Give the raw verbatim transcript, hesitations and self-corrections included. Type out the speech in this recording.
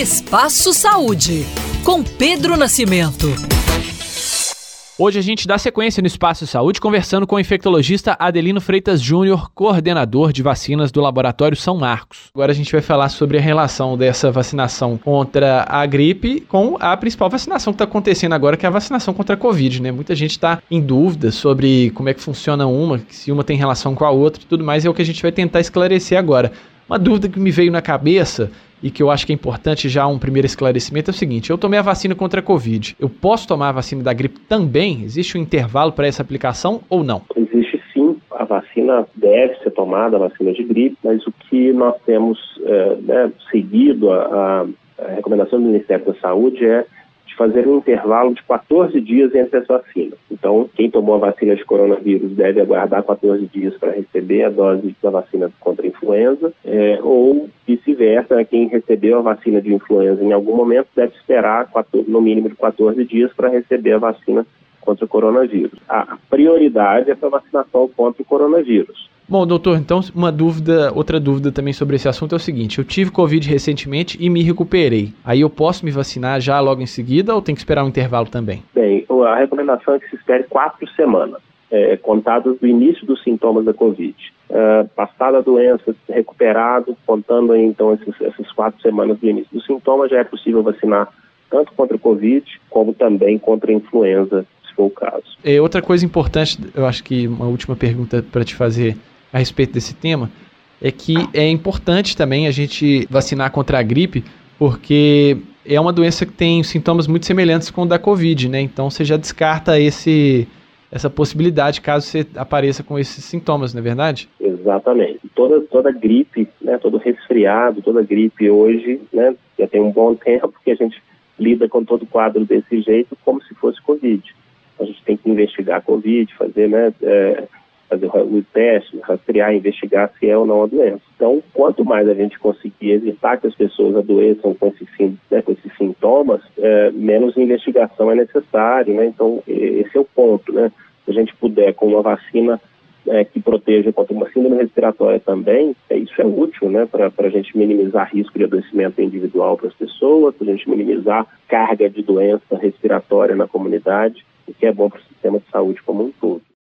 Espaço Saúde, com Pedro Nascimento. Hoje a gente dá sequência no Espaço Saúde conversando com o infectologista Adelino Freitas Júnior, coordenador de vacinas do Laboratório São Marcos. Agora a gente vai falar sobre a relação dessa vacinação contra a gripe com a principal vacinação que está acontecendo agora, que é a vacinação contra a Covid, né? Muita gente está em dúvida sobre como é que funciona uma, se uma tem relação com a outra e tudo mais, é o que a gente vai tentar esclarecer agora. Uma dúvida que me veio na cabeça e que eu acho que é importante já um primeiro esclarecimento é o seguinte: eu tomei a vacina contra a Covid, eu posso tomar a vacina da gripe também? Existe um intervalo para essa aplicação ou não? Existe sim, a vacina deve ser tomada, a vacina de gripe, mas o que nós temos é, né, seguido a, a recomendação do Ministério da Saúde é fazer um intervalo de quatorze dias entre as vacinas. Então, quem tomou a vacina de coronavírus deve aguardar quatorze dias para receber a dose da vacina contra a influenza, é, ou vice-versa, quem recebeu a vacina de influenza em algum momento deve esperar no mínimo de quatorze dias para receber a vacina contra o coronavírus. A prioridade é para a vacinação contra o coronavírus. Bom, doutor, então uma dúvida, outra dúvida também sobre esse assunto é o seguinte: eu tive Covid recentemente e me recuperei. Aí eu posso me vacinar já logo em seguida ou tem que esperar um intervalo também? Bem, a recomendação é que se espere quatro semanas, é, contadas do início dos sintomas da Covid. É, passada a doença, recuperado, contando aí, então esses, essas quatro semanas do início dos sintomas, já é possível vacinar tanto contra a Covid como também contra a influenza, se for o caso. É, outra coisa importante, eu acho que uma última pergunta para te fazer a respeito desse tema, é que é importante também a gente vacinar contra a gripe, porque é uma doença que tem sintomas muito semelhantes com o da Covid, né? Então você já descarta esse, essa possibilidade caso você apareça com esses sintomas, não é verdade? Exatamente. Toda, toda gripe, né, todo resfriado, toda gripe hoje, né, já tem um bom tempo que a gente lida com todo o quadro desse jeito como se fosse Covid. A gente tem que investigar a Covid, fazer, né, é, fazer o teste, rastrear, investigar se é ou não a doença. Então, quanto mais a gente conseguir evitar que as pessoas adoeçam com esses, né, com esses sintomas, é, menos investigação é necessário, né? Então, esse é o ponto, né? Se a gente puder, com uma vacina é, que proteja contra uma síndrome respiratória também, é, isso é útil, né? Para a gente minimizar risco de adoecimento individual para as pessoas, para a gente minimizar carga de doença respiratória na comunidade, o que é bom para o sistema de saúde como um todo.